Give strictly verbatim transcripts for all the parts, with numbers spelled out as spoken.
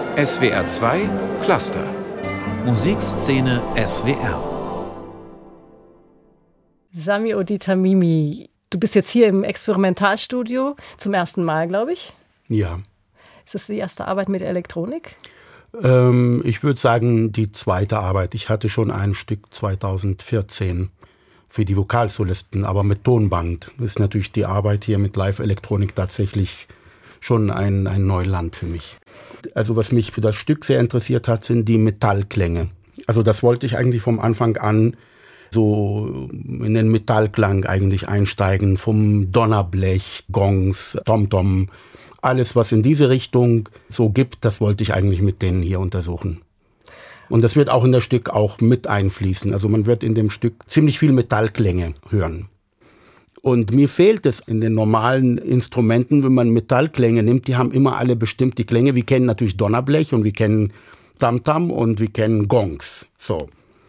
S W R zwei Cluster. Musikszene S W R. Sami Odi-Tamimi, du bist jetzt hier im Experimentalstudio zum ersten Mal, glaube ich. Ja. Ist das die erste Arbeit mit Elektronik? Ähm, ich würde sagen, die zweite Arbeit. Ich hatte schon ein Stück zweitausendvierzehn für die Vokalsolisten, aber mit Tonband. Das ist natürlich die Arbeit hier mit Live-Elektronik tatsächlich schon ein, ein Neuland für mich. Also was mich für das Stück sehr interessiert hat, sind die Metallklänge. Also das wollte ich eigentlich vom Anfang an so in den Metallklang eigentlich einsteigen, vom Donnerblech, Gongs, Tomtom, alles was in diese Richtung so gibt, das wollte ich eigentlich mit denen hier untersuchen. Und das wird auch in das Stück auch mit einfließen. Also man wird in dem Stück ziemlich viel Metallklänge hören. Und mir fehlt es in den normalen Instrumenten, wenn man Metallklänge nimmt, die haben immer alle bestimmte Klänge. Wir kennen natürlich Donnerblech und wir kennen Tamtam und wir kennen Gongs. So.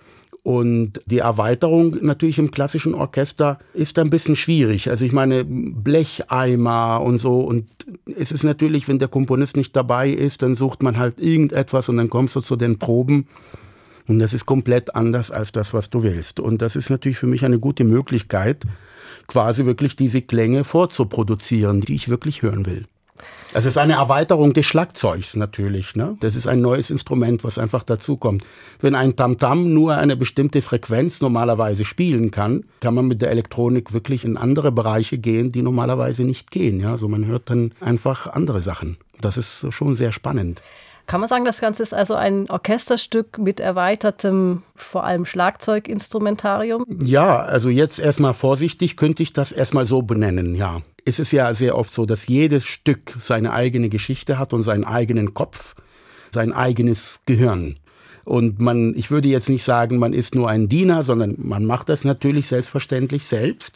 Und die Erweiterung natürlich im klassischen Orchester ist ein bisschen schwierig. Also ich meine, Blecheimer und so. Und es ist natürlich, wenn der Komponist nicht dabei ist, dann sucht man halt irgendetwas und dann kommst du zu den Proben. Und das ist komplett anders als das, was du willst. Und das ist natürlich für mich eine gute Möglichkeit, quasi wirklich diese Klänge vorzuproduzieren, die ich wirklich hören will. Also es ist eine Erweiterung des Schlagzeugs natürlich, ne? Das ist ein neues Instrument, was einfach dazukommt. Wenn ein Tamtam nur eine bestimmte Frequenz normalerweise spielen kann, kann man mit der Elektronik wirklich in andere Bereiche gehen, die normalerweise nicht gehen. Ja? Also man hört dann einfach andere Sachen. Das ist schon sehr spannend. Kann man sagen, das Ganze ist also ein Orchesterstück mit erweitertem, vor allem Schlagzeuginstrumentarium? Ja, also jetzt erstmal vorsichtig könnte ich das erstmal so benennen, ja. Es ist ja sehr oft so, dass jedes Stück seine eigene Geschichte hat und seinen eigenen Kopf, sein eigenes Gehirn. Und man, ich würde jetzt nicht sagen, man ist nur ein Diener, sondern man macht das natürlich selbstverständlich selbst.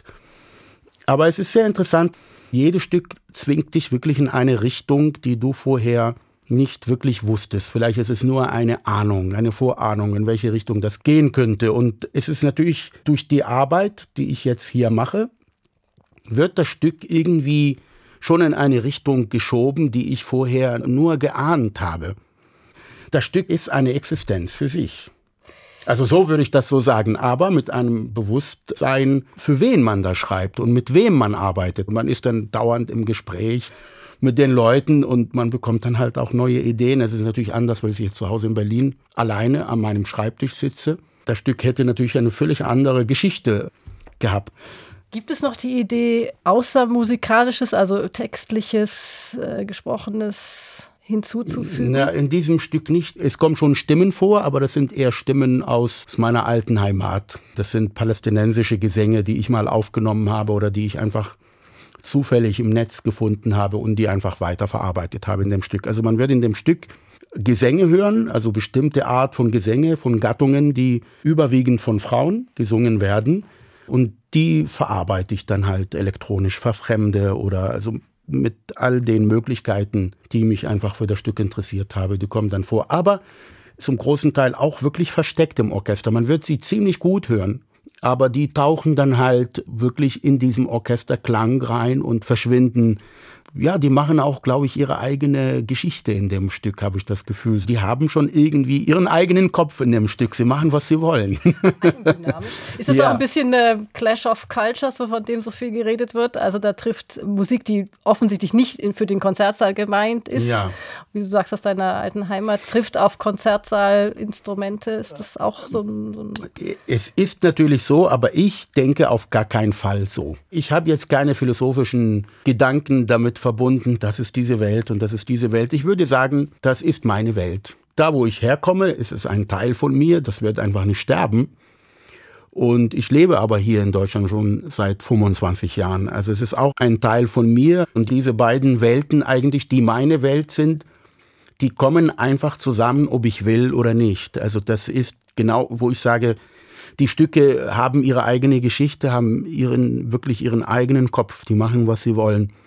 Aber es ist sehr interessant, jedes Stück zwingt dich wirklich in eine Richtung, die du vorher nicht wirklich wusstest. Vielleicht ist es nur eine Ahnung, eine Vorahnung, in welche Richtung das gehen könnte. Und es ist natürlich durch die Arbeit, die ich jetzt hier mache, wird das Stück irgendwie schon in eine Richtung geschoben, die ich vorher nur geahnt habe. Das Stück ist eine Existenz für sich. Also so würde ich das so sagen, aber mit einem Bewusstsein, für wen man da schreibt und mit wem man arbeitet. Man ist dann dauernd im Gespräch mit den Leuten und man bekommt dann halt auch neue Ideen. Es ist natürlich anders, weil ich jetzt zu Hause in Berlin alleine an meinem Schreibtisch sitze. Das Stück hätte natürlich eine völlig andere Geschichte gehabt. Gibt es noch die Idee, außer musikalisches, also textliches, äh, gesprochenes hinzuzufügen? Na, in diesem Stück nicht. Es kommen schon Stimmen vor, aber das sind eher Stimmen aus meiner alten Heimat. Das sind palästinensische Gesänge, die ich mal aufgenommen habe oder die ich einfach zufällig im Netz gefunden habe und die einfach weiterverarbeitet habe in dem Stück. Also man wird in dem Stück Gesänge hören, also bestimmte Art von Gesänge, von Gattungen, die überwiegend von Frauen gesungen werden. Und die verarbeite ich dann halt elektronisch, verfremde oder also mit all den Möglichkeiten, die mich einfach für das Stück interessiert habe, die kommen dann vor. Aber zum großen Teil auch wirklich versteckt im Orchester. Man wird sie ziemlich gut hören, aber die tauchen dann halt wirklich in diesem Orchesterklang rein und verschwinden. Ja, die machen auch, glaube ich, ihre eigene Geschichte in dem Stück, habe ich das Gefühl. Die haben schon irgendwie ihren eigenen Kopf in dem Stück. Sie machen, was sie wollen. Eigendynamisch. Ist das Ja. auch ein bisschen äh, Clash of Cultures, von dem so viel geredet wird? Also da trifft Musik, die offensichtlich nicht für den Konzertsaal gemeint ist, Ja. wie du sagst, aus deiner alten Heimat, trifft auf Konzertsaalinstrumente. Ist das auch so ein... So ein Es ist natürlich so, aber ich denke auf gar keinen Fall so. Ich habe jetzt keine philosophischen Gedanken damit verbunden, das ist diese Welt und das ist diese Welt. Ich würde sagen, das ist meine Welt. Da, wo ich herkomme, ist es ein Teil von mir, das wird einfach nicht sterben. Und ich lebe aber hier in Deutschland schon seit fünfundzwanzig Jahren. Also es ist auch ein Teil von mir. Und diese beiden Welten eigentlich, die meine Welt sind, die kommen einfach zusammen, ob ich will oder nicht. Also das ist genau, wo ich sage, die Stücke haben ihre eigene Geschichte, haben ihren, wirklich ihren eigenen Kopf. Die machen, was sie wollen.